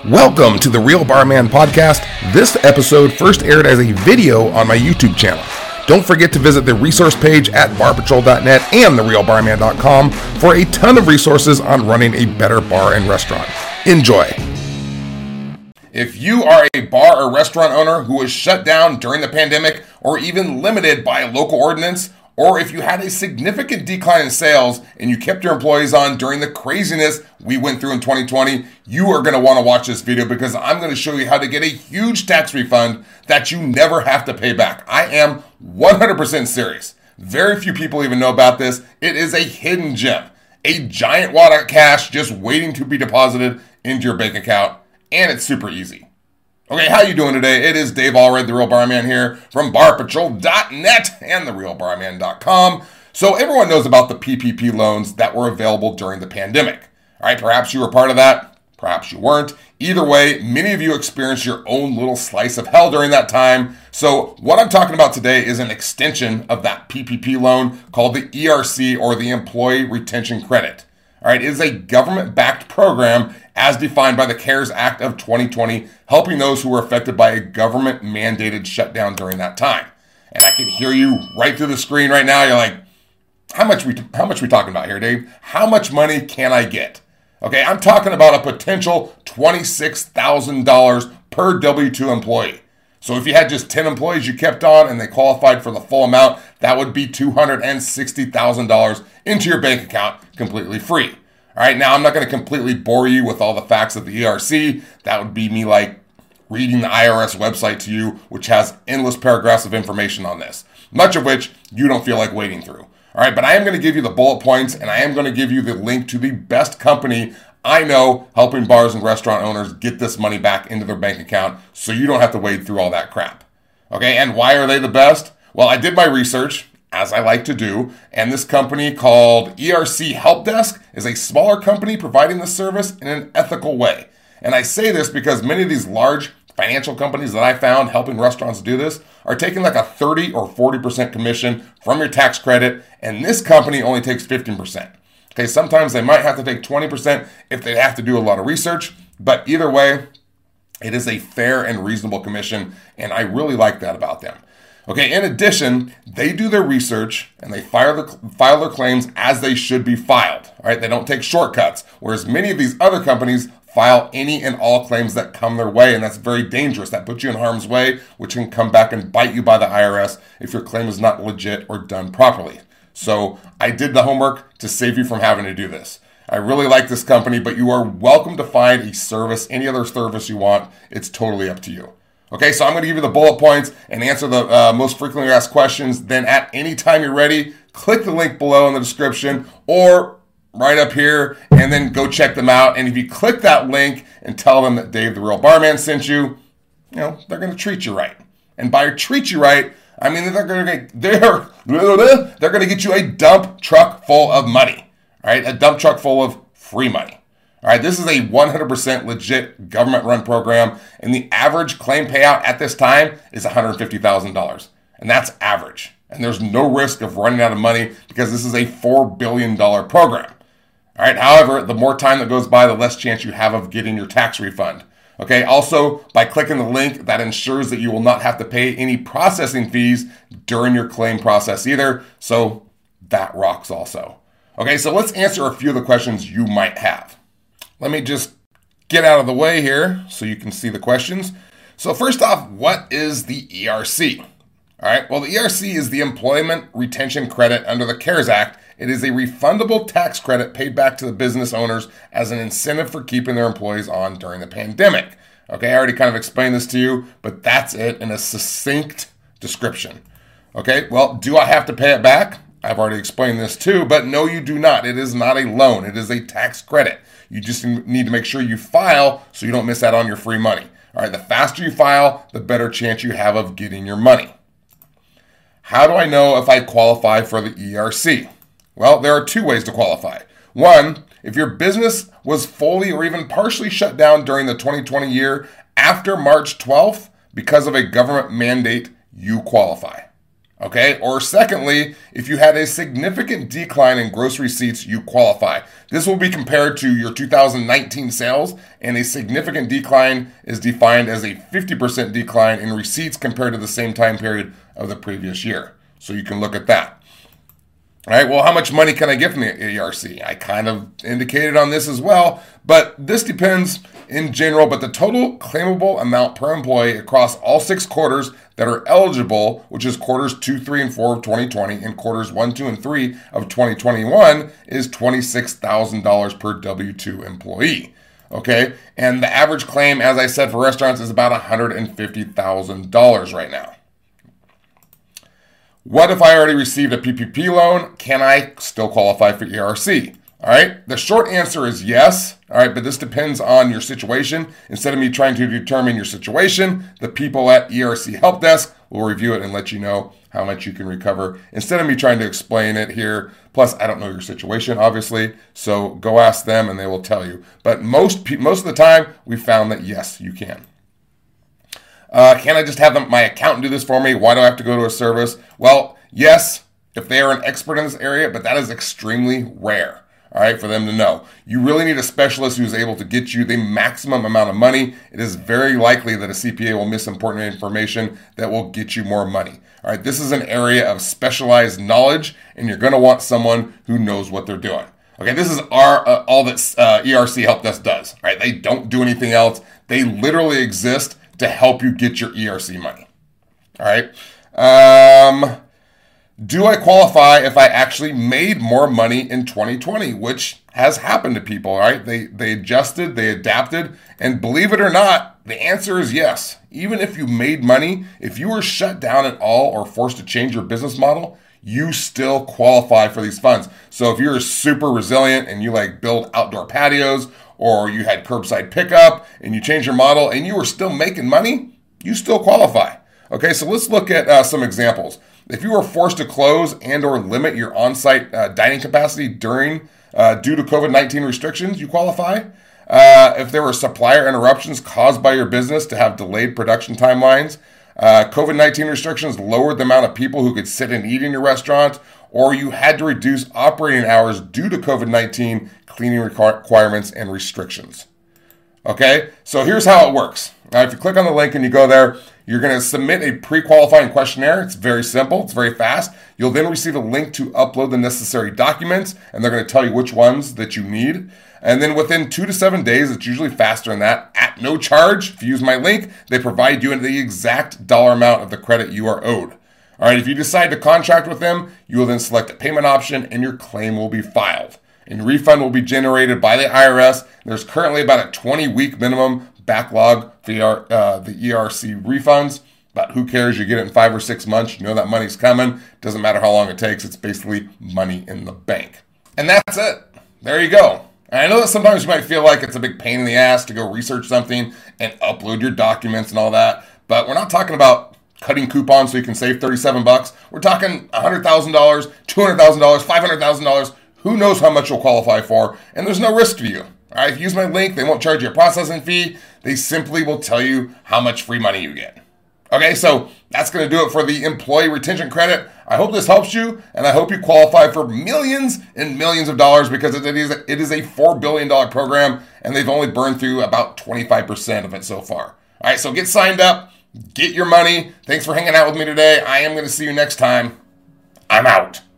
Welcome to the Real Barman Podcast. This episode first aired as a video on my YouTube channel. Don't forget to visit the resource page at barpatrol.net and therealbarman.com for a ton of resources on running a better bar and restaurant. Enjoy. If you are a bar or restaurant owner who was shut down during the pandemic or even limited by a local ordinance, or if you had a significant decline in sales and you kept your employees on during the craziness we went through in 2020, you are going to want to watch this video because I'm going to show you how to get a huge tax refund that you never have to pay back. I am 100% serious. Very few people even know about this. It is a hidden gem, a giant wad of cash just waiting to be deposited into your bank account, and it's super easy. Okay, how you doing today? It is Dave Allred, The Real Barman here from barpatrol.net and therealbarman.com. So everyone knows about the PPP loans that were available during the pandemic. All right, perhaps you were part of that, perhaps you weren't. Either way, many of you experienced your own little slice of hell during that time. So what I'm talking about today is an extension of that PPP loan called the ERC, or the Employee Retention Credit. All right, it is a government-backed program as defined by the CARES Act of 2020, helping those who were affected by a government-mandated shutdown during that time. And I can hear you right through the screen right now. You're like, how much we talking about here, Dave? How much money can I get? Okay, I'm talking about a potential $26,000 per W-2 employee. So if you had just 10 employees you kept on and they qualified for the full amount, that would be $260,000 into your bank account completely free. All right, now I'm not going to completely bore you with all the facts of the ERC. That would be me like reading the IRS website to you, which has endless paragraphs of information on this, much of which you don't feel like wading through. All right, but I am going to give you the bullet points, and I am going to give you the link to the best company I know helping bars and restaurant owners get this money back into their bank account so you don't have to wade through all that crap. Okay, and why are they the best? Well, I did my research, as I like to do, and this company called ERC Help Desk is a smaller company providing this service in an ethical way. And I say this because many of these large financial companies that I found helping restaurants do this are taking like a 30 or 40% commission from your tax credit, and this company only takes 15%. Okay, sometimes they might have to take 20% if they have to do a lot of research, but either way, it is a fair and reasonable commission, and I really like that about them. Okay, in addition, they do their research and they file their claims as they should be filed. All right, they don't take shortcuts, whereas many of these other companies file any and all claims that come their way, and that's very dangerous. That puts you in harm's way, which can come back and bite you by the IRS if your claim is not legit or done properly. So I did the homework to save you from having to do this. I really like this company, but you are welcome to find a service, any other service you want. It's totally up to you. Okay, so I'm going to give you the bullet points and answer the most frequently asked questions. Then at any time you're ready, click the link below in the description or right up here, and then go check them out. And if you click that link and tell them that Dave the Real Barman sent you, they're going to treat you right. And by treat you right, I mean they're going to get you a dump truck full of money. All right, a dump truck full of free money. All right, this is a 100% legit government-run program, and the average claim payout at this time is $150,000, and that's average. And there's no risk of running out of money because this is a $4 billion program. All right, however, the more time that goes by, the less chance you have of getting your tax refund. Okay, also, by clicking the link, that ensures that you will not have to pay any processing fees during your claim process either, so that rocks also. Okay, so let's answer a few of the questions you might have. Let me just get out of the way here so you can see the questions. So first off, what is the ERC? All right, well, the ERC is the Employment Retention Credit under the CARES Act. It is a refundable tax credit paid back to the business owners as an incentive for keeping their employees on during the pandemic. Okay, I already kind of explained this to you, but that's it in a succinct description. Okay, well, do I have to pay it back? I've already explained this too, but no, you do not. It is not a loan. It is a tax credit. You just need to make sure you file so you don't miss out on your free money. All right, the faster you file, the better chance you have of getting your money. How do I know if I qualify for the ERC? Well, there are two ways to qualify. One, if your business was fully or even partially shut down during the 2020 year after March 12th because of a government mandate, you qualify. Okay, or secondly, if you had a significant decline in gross receipts, you qualify. This will be compared to your 2019 sales, and a significant decline is defined as a 50% decline in receipts compared to the same time period of the previous year. So you can look at that. All right, well, how much money can I get from the ERC? I kind of indicated on this as well, but this depends in general, but the total claimable amount per employee across all 6 quarters that are eligible, which is quarters 2, 3, and 4 of 2020 and quarters 1, 2, and 3 of 2021 is $26,000 per W-2 employee. Okay, and the average claim, as I said, for restaurants is about $150,000 right now. What if I already received a PPP loan? Can I still qualify for ERC? All right, the short answer is yes. All right, but this depends on your situation. Instead of me trying to determine your situation, the people at ERC Help Desk will review it and let you know how much you can recover instead of me trying to explain it here. Plus, I don't know your situation, obviously, so go ask them and they will tell you. But most of the time, we found that yes, you can. Can I just have my accountant do this for me? Why do I have to go to a service? Well, yes, if they are an expert in this area, but that is extremely rare. All right, for them to know. You really need a specialist who's able to get you the maximum amount of money. It is very likely that a CPA will miss important information that will get you more money. All right, this is an area of specialized knowledge, and you're going to want someone who knows what they're doing. Okay, this is all that ERC Help Desk does. All right, they don't do anything else. They literally exist to help you get your ERC money. All right. Do I qualify if I actually made more money in 2020, which has happened to people, right? They adjusted, they adapted, and believe it or not, the answer is yes. Even if you made money, if you were shut down at all or forced to change your business model, you still qualify for these funds. So if you're super resilient and you build outdoor patios, or you had curbside pickup and you changed your model and you were still making money, you still qualify. Okay, so let's look at some examples. If you were forced to close and or limit your on-site dining capacity due to COVID-19 restrictions, you qualify. If there were supplier interruptions caused by your business to have delayed production timelines, COVID-19 restrictions lowered the amount of people who could sit and eat in your restaurant, or you had to reduce operating hours due to COVID-19 cleaning requirements and restrictions. Okay, so here's how it works. Now, if you click on the link and you go there, you're going to submit a pre-qualifying questionnaire. It's very simple. It's very fast. You'll then receive a link to upload the necessary documents, and they're going to tell you which ones that you need. And then within 2 to 7 days, it's usually faster than that, at no charge. If you use my link, they provide you the exact dollar amount of the credit you are owed. All right, if you decide to contract with them, you will then select a payment option and your claim will be filed. And refund will be generated by the IRS. There's currently about a 20-week minimum backlog for the ERC refunds, but who cares? You get it in 5 or 6 months. You know that money's coming. Doesn't matter how long it takes. It's basically money in the bank. And that's it. There you go. And I know that sometimes you might feel like it's a big pain in the ass to go research something and upload your documents and all that, but we're not talking about cutting coupons so you can save $37. We're talking $100,000, $200,000, $500,000. Who knows how much you'll qualify for, and there's no risk to you. All right, if you use my link, they won't charge you a processing fee. They simply will tell you how much free money you get. Okay, so that's going to do it for the employee retention credit. I hope this helps you, and I hope you qualify for millions and millions of dollars because it is a $4 billion program, and they've only burned through about 25% of it so far. All right, so get signed up, get your money. Thanks for hanging out with me today. I am going to see you next time. I'm out.